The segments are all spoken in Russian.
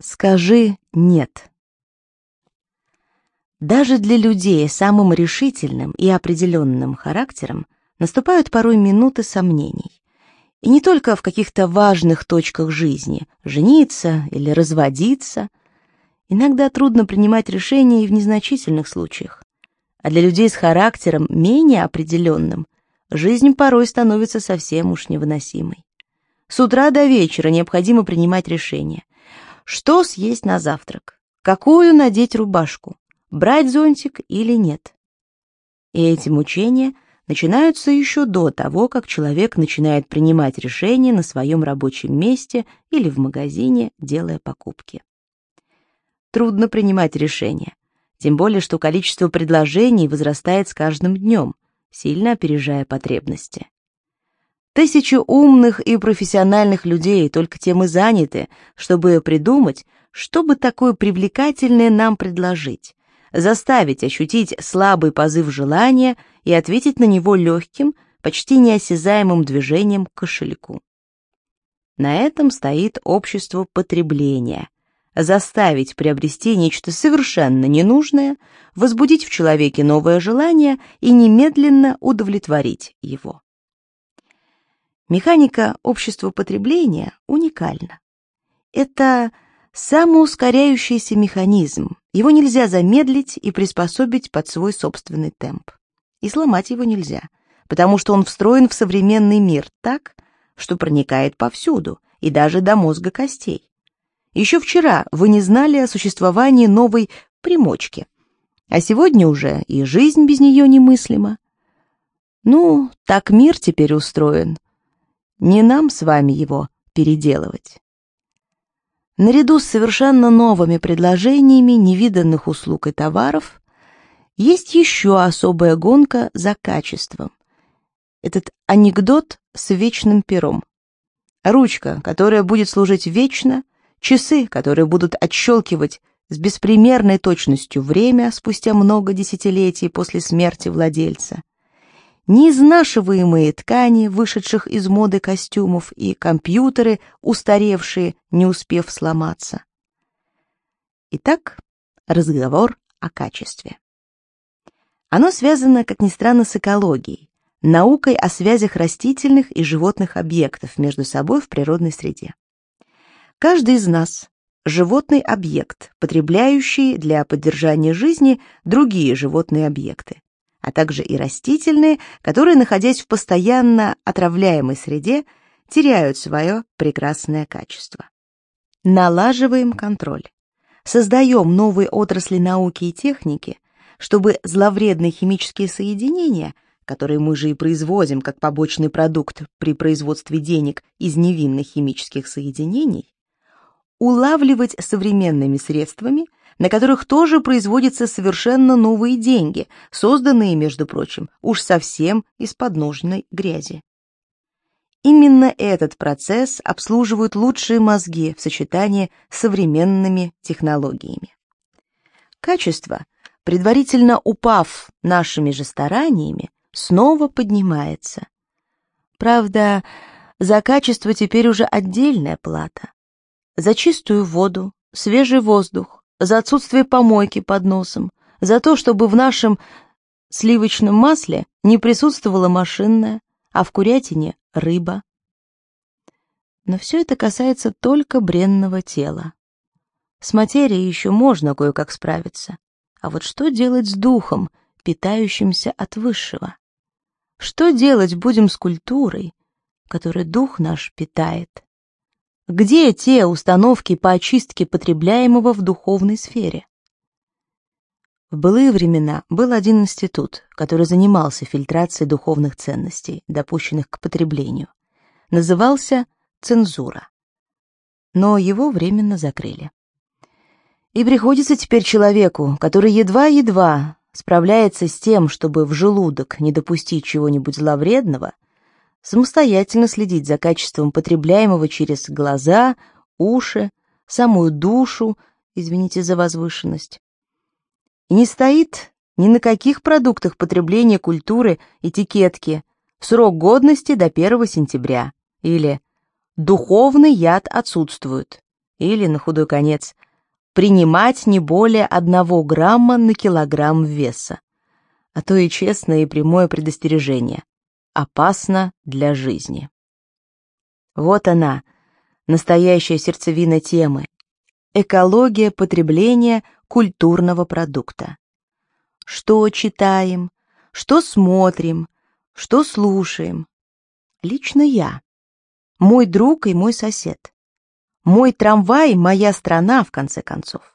Скажи «нет». Даже для людей с самым решительным и определенным характером наступают порой минуты сомнений. И не только в каких-то важных точках жизни – жениться или разводиться. Иногда трудно принимать решения и в незначительных случаях. А для людей с характером менее определенным жизнь порой становится совсем уж невыносимой. С утра до вечера необходимо принимать решения. Что съесть на завтрак? Какую надеть рубашку? Брать зонтик или нет? И эти мучения начинаются еще до того, как человек начинает принимать решения на своем рабочем месте или в магазине, делая покупки. Трудно принимать решения, тем более что количество предложений возрастает с каждым днем, сильно опережая потребности. Тысячи умных и профессиональных людей только тем и заняты, чтобы придумать, что бы такое привлекательное нам предложить, заставить ощутить слабый позыв желания и ответить на него легким, почти неосязаемым движением к кошельку. На этом стоит общество потребления. Заставить приобрести нечто совершенно ненужное, возбудить в человеке новое желание и немедленно удовлетворить его. Механика общества потребления уникальна. Это самоускоряющийся механизм. Его нельзя замедлить и приспособить под свой собственный темп. И сломать его нельзя, потому что он встроен в современный мир так, что проникает повсюду, и даже до мозга костей. Еще вчера вы не знали о существовании новой примочки, а сегодня уже и жизнь без нее немыслима. Ну, так мир теперь устроен. Не нам с вами его переделывать. Наряду с совершенно новыми предложениями невиданных услуг и товаров есть еще особая гонка за качеством. Этот анекдот с вечным пером. Ручка, которая будет служить вечно, часы, которые будут отщелкивать с беспримерной точностью время спустя много десятилетий после смерти владельца, неизнашиваемые ткани, вышедших из моды костюмов, и компьютеры, устаревшие, не успев сломаться. Итак, разговор о качестве. Оно связано, как ни странно, с экологией, наукой о связях растительных и животных объектов между собой в природной среде. Каждый из нас – животный объект, потребляющий для поддержания жизни другие животные объекты, а также и растительные, которые, находясь в постоянно отравляемой среде, теряют свое прекрасное качество. Налаживаем контроль. Создаем новые отрасли науки и техники, чтобы зловредные химические соединения, которые мы же и производим как побочный продукт при производстве денег из невинных химических соединений, улавливать современными средствами, на которых тоже производятся совершенно новые деньги, созданные, между прочим, уж совсем из подножной грязи. Именно этот процесс обслуживают лучшие мозги в сочетании с современными технологиями. Качество, предварительно упав нашими же стараниями, снова поднимается. Правда, за качество теперь уже отдельная плата. За чистую воду, свежий воздух, за отсутствие помойки под носом, за то, чтобы в нашем сливочном масле не присутствовала машинная, а в курятине — рыба. Но все это касается только бренного тела. С материей еще можно кое-как справиться. А вот что делать с духом, питающимся от высшего? Что делать будем с культурой, которой дух наш питает? Где те установки по очистке потребляемого в духовной сфере? В былые времена был один институт, который занимался фильтрацией духовных ценностей, допущенных к потреблению. Назывался «Цензура». Но его временно закрыли. И приходится теперь человеку, который едва-едва справляется с тем, чтобы в желудок не допустить чего-нибудь зловредного, самостоятельно следить за качеством потребляемого через глаза, уши, самую душу, извините за возвышенность. И не стоит ни на каких продуктах потребления культуры этикетки «Срок годности до 1 сентября» или «Духовный яд отсутствует» Или, на худой конец, принимать не более 1 грамма на килограмм веса. А то и честное и прямое предостережение. Опасно для жизни. Вот она, настоящая сердцевина темы. Экология потребления культурного продукта. Что читаем, что смотрим, что слушаем. Лично я. Мой друг и мой сосед. Мой трамвай — моя страна, в конце концов.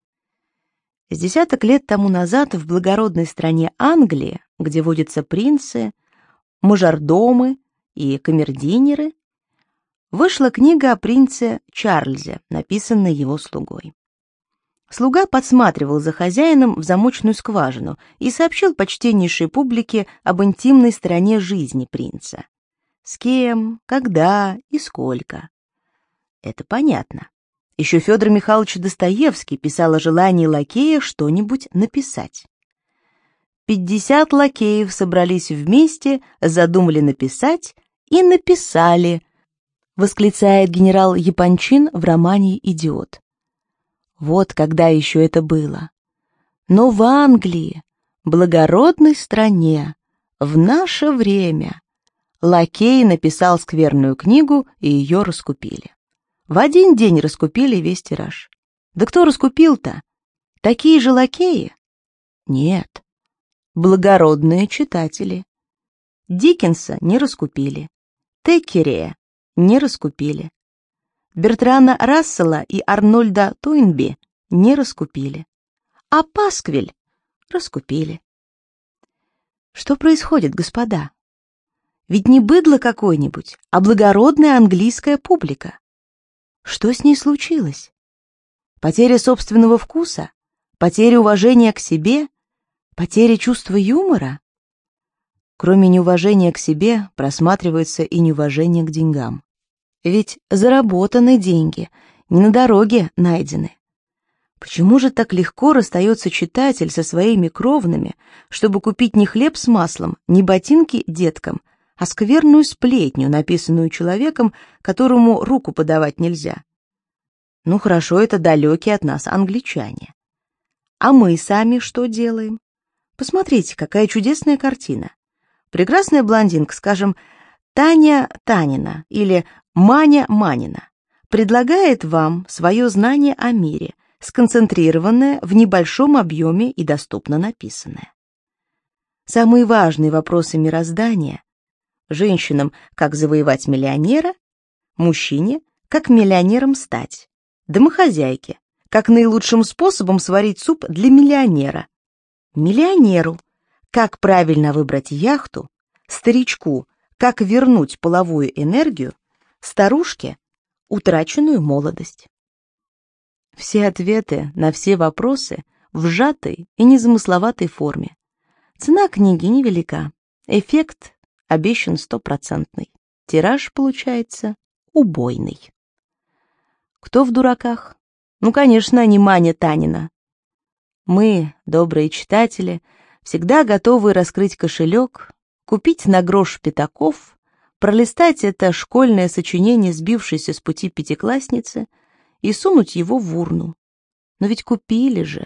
С десяток лет тому назад в благородной стране Англии, где водятся принцы, мажордомы и камердинеры, вышла книга о принце Чарльзе, написанная его слугой. Слуга подсматривал за хозяином в замочную скважину и сообщил почтеннейшей публике об интимной стороне жизни принца. С кем, когда и сколько. Это понятно. Еще Федор Михайлович Достоевский писал о желании лакея что-нибудь написать. 50 лакеев собрались вместе, задумали написать и написали, восклицает генерал Япончин в романе «Идиот». Вот когда еще это было. Но в Англии, благородной стране, в наше время, лакей написал скверную книгу, и ее раскупили. В один день раскупили весь тираж. Да кто раскупил-то? Такие же лакеи? Нет. Благородные читатели. Диккенса не раскупили. Теккерея не раскупили. Бертрана Рассела и Арнольда Тойнби не раскупили. А Пасквиль раскупили. Что происходит, господа? Ведь не быдло какое-нибудь, а благородная английская публика. Что с ней случилось? Потеря собственного вкуса? Потеря уважения к себе? Потеря чувства юмора? Кроме неуважения к себе просматривается и неуважение к деньгам. Ведь заработаны деньги, не на дороге найдены. Почему же так легко расстается читатель со своими кровными, чтобы купить не хлеб с маслом, не ботинки деткам, а скверную сплетню, написанную человеком, которому руку подавать нельзя? Ну хорошо, это далекие от нас англичане. А мы сами что делаем? Посмотрите, какая чудесная картина. Прекрасная блондинка, скажем, Таня Танина или Маня Манина, предлагает вам свое знание о мире, сконцентрированное в небольшом объеме и доступно написанное. Самые важные вопросы мироздания: женщинам, как завоевать миллионера, мужчине, как миллионером стать, домохозяйке, как наилучшим способом сварить суп для миллионера, миллионеру, как правильно выбрать яхту, старичку, как вернуть половую энергию, старушке утраченную молодость. Все ответы на все вопросы в сжатой и незамысловатой форме. Цена книги невелика, эффект обещан 100%. Тираж получается убойный. Кто в дураках? Ну, конечно, не Маня Танина. Мы, добрые читатели, всегда готовы раскрыть кошелек, купить на грош пятаков, пролистать это школьное сочинение сбившейся с пути пятиклассницы и сунуть его в урну. Но ведь купили же.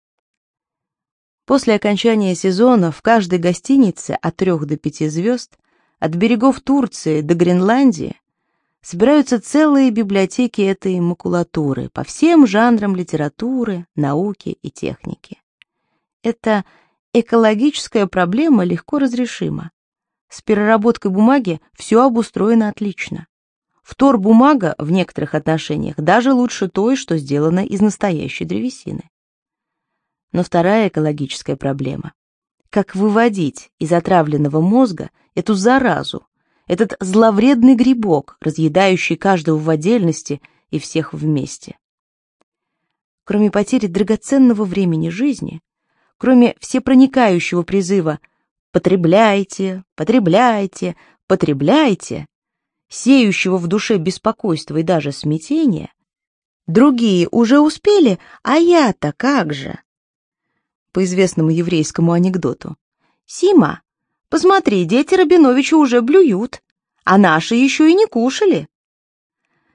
После окончания сезона в каждой гостинице от 3 до 5 звезд, от берегов Турции до Гренландии, собираются целые библиотеки этой макулатуры по всем жанрам литературы, науки и техники. Эта экологическая проблема легко разрешима. С переработкой бумаги все обустроено отлично. Вторбумага в некоторых отношениях даже лучше той, что сделана из настоящей древесины. Но вторая экологическая проблема — как выводить из отравленного мозга эту заразу, этот зловредный грибок, разъедающий каждого в отдельности и всех вместе. Кроме потери драгоценного времени жизни, кроме всепроникающего призыва «потребляйте, потребляйте, потребляйте», сеющего в душе беспокойство и даже смятение, другие уже успели, а я-то как же? По известному еврейскому анекдоту: «Сима, посмотри, дети Рабиновича уже блюют, а наши еще и не кушали».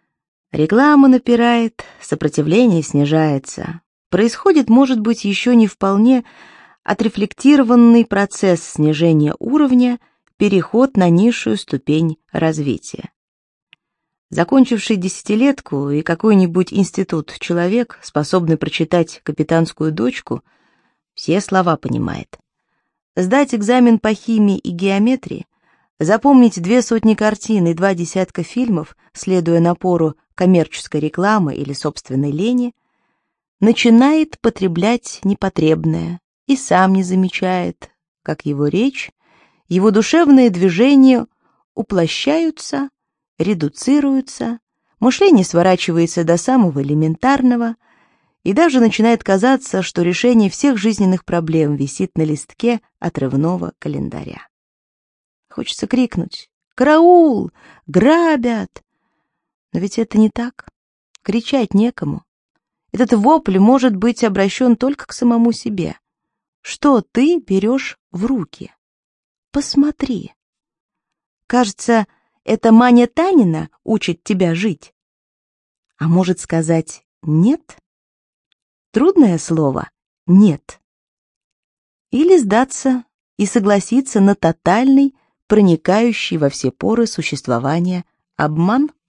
Реклама напирает, сопротивление снижается. Происходит, может быть, еще не вполне отрефлектированный процесс снижения уровня, переход на низшую ступень развития. Закончивший десятилетку и какой-нибудь институт человек, способный прочитать «Капитанскую дочку», все слова понимает. Сдать экзамен по химии и геометрии, запомнить 200 картин и 20 фильмов, следуя напору коммерческой рекламы или собственной лени, начинает потреблять непотребное и сам не замечает, как его речь, его душевные движения уплощаются, редуцируются, мышление сворачивается до самого элементарного, и даже начинает казаться, что решение всех жизненных проблем висит на листке отрывного календаря. Хочется крикнуть: «Караул! Грабят!» Но ведь это не так. Кричать некому. Этот вопль может быть обращен только к самому себе. Что ты берешь в руки? Посмотри. Кажется, это Маня Танина учит тебя жить. А может сказать «нет»? Трудное слово «нет». Или сдаться и согласиться на тотальный, проникающий во все поры существования обман?